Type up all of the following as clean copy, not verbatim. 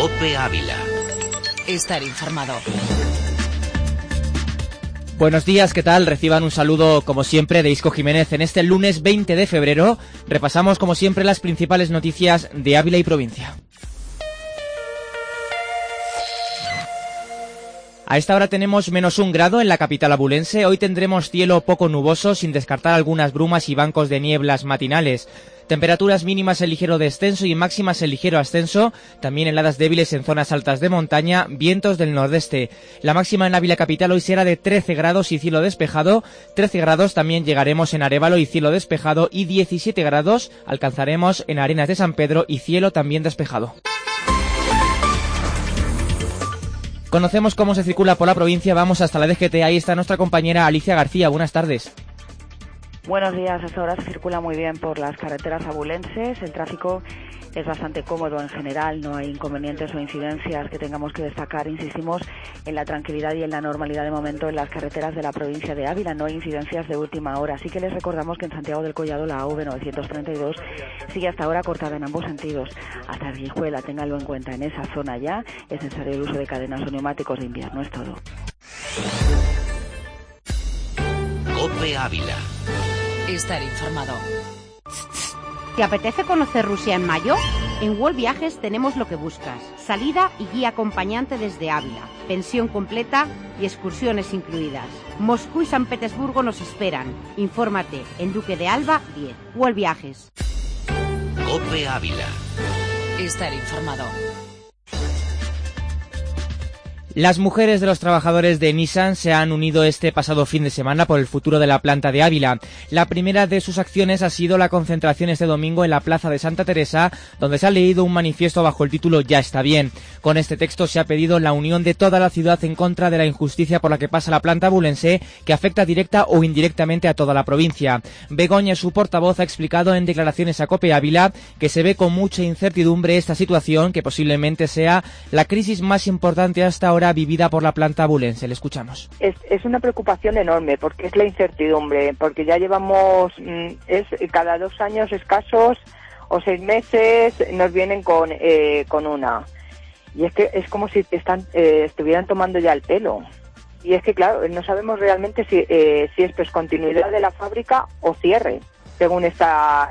COPE Ávila. Estar informado. Buenos días, ¿qué tal? Reciban un saludo, como siempre, de Isco Jiménez. En este lunes 20 de febrero repasamos, como siempre, las principales noticias de Ávila y provincia. A esta hora tenemos -1 grado en la capital abulense. Hoy tendremos cielo poco nuboso, sin descartar algunas brumas y bancos de nieblas matinales. Temperaturas mínimas en ligero descenso y máximas en ligero ascenso, también heladas débiles en zonas altas de montaña, vientos del nordeste. La máxima en Ávila capital hoy será de 13 grados y cielo despejado, 13 grados también llegaremos en Arévalo y cielo despejado, y 17 grados alcanzaremos en Arenas de San Pedro y cielo también despejado. Conocemos cómo se circula por la provincia, vamos hasta la DGT, ahí está nuestra compañera Alicia García, buenas tardes. Buenos días, hasta ahora se circula muy bien por las carreteras abulenses, el tráfico es bastante cómodo en general, no hay inconvenientes o incidencias que tengamos que destacar, insistimos en la tranquilidad y en la normalidad de momento en las carreteras de la provincia de Ávila, no hay incidencias de última hora, así que les recordamos que en Santiago del Collado la AV 932 sigue hasta ahora cortada en ambos sentidos, hasta Guijuela, ténganlo en cuenta, en esa zona ya es necesario el uso de cadenas o neumáticos de invierno, es todo. COPE Ávila. Estar informado. ¿Te apetece conocer Rusia en mayo? En World Viajes tenemos lo que buscas. Salida y guía acompañante desde Ávila, pensión completa y excursiones incluidas. Moscú y San Petersburgo nos esperan. Infórmate en Duque de Alba 10. World Viajes. COPE Ávila. Estar informado. Las mujeres de los trabajadores de Nissan se han unido este pasado fin de semana por el futuro de la planta de Ávila. La primera de sus acciones ha sido la concentración este domingo en la Plaza de Santa Teresa, donde se ha leído un manifiesto bajo el título Ya está bien. Con este texto se ha pedido la unión de toda la ciudad en contra de la injusticia por la que pasa la planta abulense, que afecta directa o indirectamente a toda la provincia. Begoña, su portavoz, ha explicado en declaraciones a COPE Ávila que se ve con mucha incertidumbre esta situación, que posiblemente sea la crisis más importante hasta ahora vivida por la planta abulense. Le escuchamos. Es una preocupación enorme porque es la incertidumbre, porque ya llevamos cada 2 años escasos o 6 meses nos vienen con una, y es que es como si estuvieran tomando ya el pelo, y es que claro, no sabemos realmente si esto es continuidad de la fábrica o cierre, según está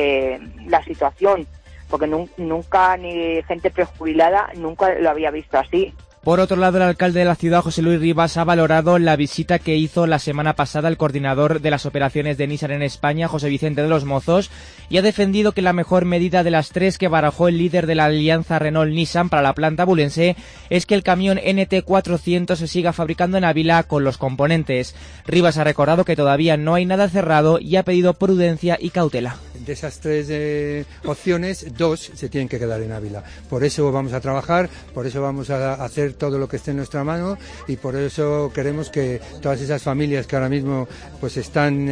la situación, porque nunca, ni gente prejubilada nunca lo había visto así. Por otro lado, el alcalde de la ciudad, José Luis Rivas, ha valorado la visita que hizo la semana pasada el coordinador de las operaciones de Nissan en España, José Vicente de los Mozos, y ha defendido que la mejor medida de las 3 que barajó el líder de la alianza Renault-Nissan para la planta abulense es que el camión NT400 se siga fabricando en Ávila con los componentes. Rivas ha recordado que todavía no hay nada cerrado y ha pedido prudencia y cautela. De esas 3 opciones, 2 se tienen que quedar en Ávila. Por eso vamos a trabajar, por eso vamos a hacer todo lo que esté en nuestra mano, y por eso queremos que todas esas familias que ahora mismo pues están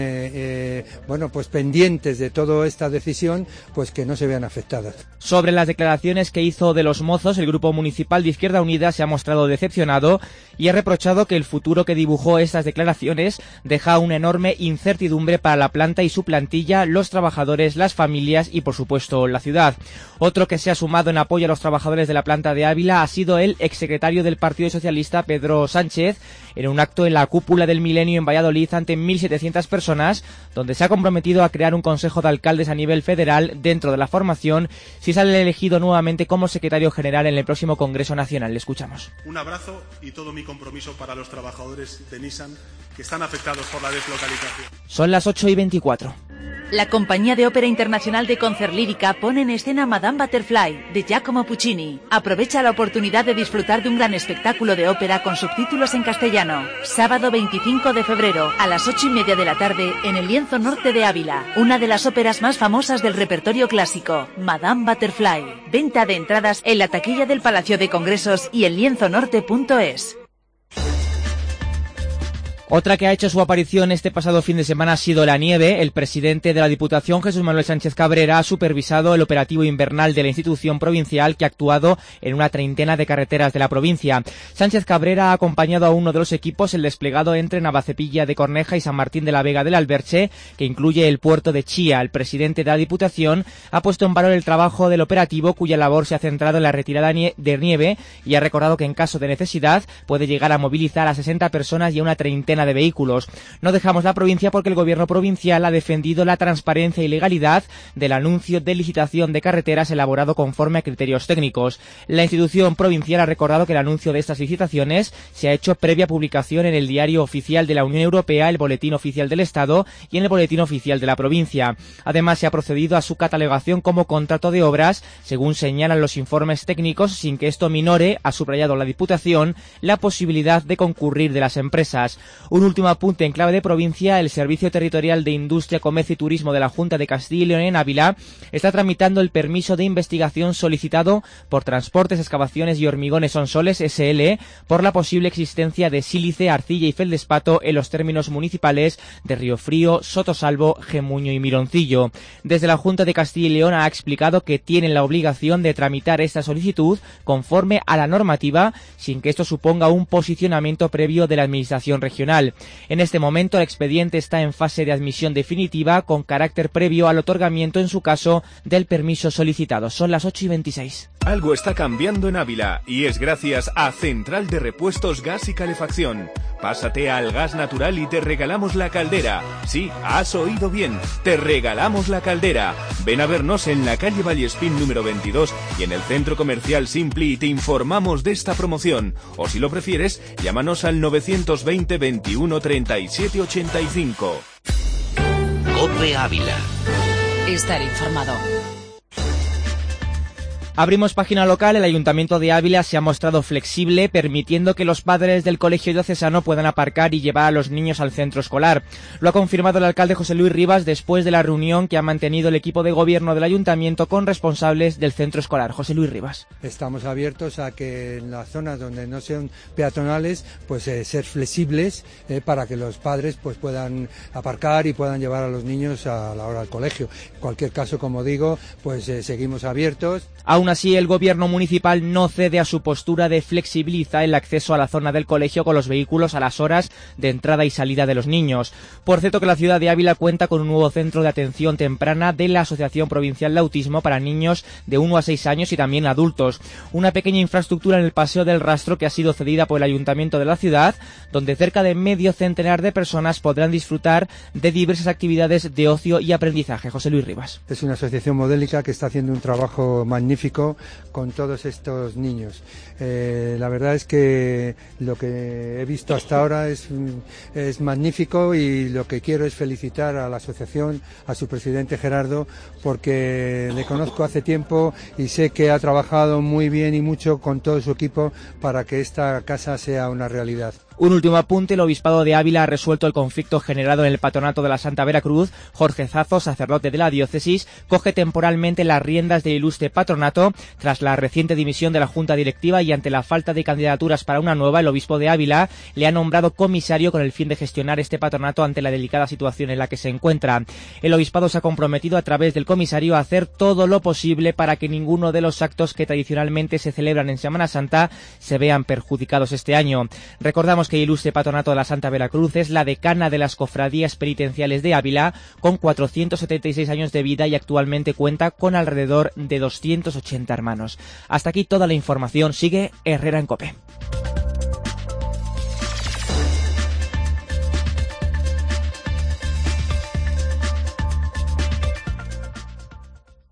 pues pendientes de toda esta decisión, pues que no se vean afectadas. Sobre las declaraciones que hizo de los Mozos, el Grupo Municipal de Izquierda Unida se ha mostrado decepcionado y ha reprochado que el futuro que dibujó estas declaraciones deja una enorme incertidumbre para la planta y su plantilla, los trabajadores, las familias y, por supuesto, la ciudad. Otro que se ha sumado en apoyo a los trabajadores de la planta de Ávila ha sido el exsecretario del Partido Socialista, Pedro Sánchez, en un acto en la cúpula del Milenio en Valladolid ante 1.700 personas, donde se ha comprometido a crear un consejo de alcaldes a nivel federal dentro de la formación si sale elegido nuevamente como secretario general en el próximo Congreso Nacional. Le escuchamos. Un abrazo y todo mi compromiso para los trabajadores de Nissan que están afectados por la deslocalización. Son las 8:24. La Compañía de Ópera Internacional de Concert Lírica pone en escena Madame Butterfly, de Giacomo Puccini. Aprovecha la oportunidad de disfrutar de un gran espectáculo de ópera con subtítulos en castellano. Sábado 25 de febrero, a las 8:30 de la tarde, en el Lienzo Norte de Ávila. Una de las óperas más famosas del repertorio clásico, Madame Butterfly. Venta de entradas en la taquilla del Palacio de Congresos y en lienzonorte.es. Otra que ha hecho su aparición este pasado fin de semana ha sido la nieve. El presidente de la Diputación, Jesús Manuel Sánchez Cabrera, ha supervisado el operativo invernal de la institución provincial que ha actuado en una treintena de carreteras de la provincia. Sánchez Cabrera ha acompañado a uno de los equipos el desplegado entre Navacepilla de Corneja y San Martín de la Vega del Alberche, que incluye el puerto de Chía. El presidente de la Diputación ha puesto en valor el trabajo del operativo, cuya labor se ha centrado en la retirada de nieve, y ha recordado que en caso de necesidad puede llegar a movilizar a 60 personas y a una treintena de vehículos. No dejamos la provincia porque el gobierno provincial ha defendido la transparencia y legalidad del anuncio de licitación de carreteras elaborado conforme a criterios técnicos. La institución provincial ha recordado que el anuncio de estas licitaciones se ha hecho previa publicación en el Diario Oficial de la Unión Europea, el Boletín Oficial del Estado y en el Boletín Oficial de la provincia. Además, se ha procedido a su catalogación como contrato de obras, según señalan los informes técnicos, sin que esto minore, ha subrayado la Diputación, la posibilidad de concurrir de las empresas. Un último apunte en clave de provincia: el Servicio Territorial de Industria, Comercio y Turismo de la Junta de Castilla y León en Ávila está tramitando el permiso de investigación solicitado por Transportes, Excavaciones y Hormigones Sonsoles S.L. por la posible existencia de sílice, arcilla y feldespato en los términos municipales de Riofrío, Sotosalvo, Gemuño y Mironcillo. Desde la Junta de Castilla y León ha explicado que tienen la obligación de tramitar esta solicitud conforme a la normativa, sin que esto suponga un posicionamiento previo de la Administración regional. En este momento el expediente está en fase de admisión definitiva, con carácter previo al otorgamiento, en su caso, del permiso solicitado. Son las 8:26. Algo está cambiando en Ávila y es gracias a Central de Repuestos Gas y Calefacción. Pásate al gas natural y te regalamos la caldera. Sí, has oído bien, te regalamos la caldera. Ven a vernos en la calle Vallespín número 22 y en el Centro Comercial Simpli y te informamos de esta promoción. O si lo prefieres, llámanos al 920 21 37 85. COPE Ávila. Estar informado. Abrimos página local. El Ayuntamiento de Ávila se ha mostrado flexible, permitiendo que los padres del Colegio Diocesano puedan aparcar y llevar a los niños al centro escolar. Lo ha confirmado el alcalde José Luis Rivas después de la reunión que ha mantenido el equipo de gobierno del Ayuntamiento con responsables del centro escolar. José Luis Rivas. Estamos abiertos a que en las zonas donde no sean peatonales, pues ser flexibles para que los padres pues puedan aparcar y puedan llevar a los niños a la hora del colegio. En cualquier caso, como digo, pues seguimos abiertos. Aún así, el gobierno municipal no cede a su postura de flexibilizar el acceso a la zona del colegio con los vehículos a las horas de entrada y salida de los niños. Por cierto, que la ciudad de Ávila cuenta con un nuevo centro de atención temprana de la Asociación Provincial de Autismo para niños de 1 a 6 años y también adultos. Una pequeña infraestructura en el Paseo del Rastro que ha sido cedida por el Ayuntamiento de la ciudad, donde cerca de medio centenar de personas podrán disfrutar de diversas actividades de ocio y aprendizaje. José Luis Rivas. Es una asociación modélica que está haciendo un trabajo magnífico con todos estos niños. La verdad es que lo que he visto hasta ahora es magnífico, y lo que quiero es felicitar a la asociación, a su presidente Gerardo, porque le conozco hace tiempo y sé que ha trabajado muy bien y mucho con todo su equipo para que esta casa sea una realidad. Un último apunte: el Obispado de Ávila ha resuelto el conflicto generado en el Patronato de la Santa Veracruz. Jorge Zazo, sacerdote de la diócesis, coge temporalmente las riendas del ilustre patronato tras la reciente dimisión de la Junta Directiva, y ante la falta de candidaturas para una nueva, el Obispo de Ávila le ha nombrado comisario con el fin de gestionar este patronato ante la delicada situación en la que se encuentra. El Obispado se ha comprometido a través del comisario a hacer todo lo posible para que ninguno de los actos que tradicionalmente se celebran en Semana Santa se vean perjudicados este año. Recordamos que el ilustre patronato de la Santa Veracruz es la decana de las cofradías penitenciales de Ávila, con 476 años de vida, y actualmente cuenta con alrededor de 280 hermanos. Hasta aquí toda la información. Sigue Herrera en COPE.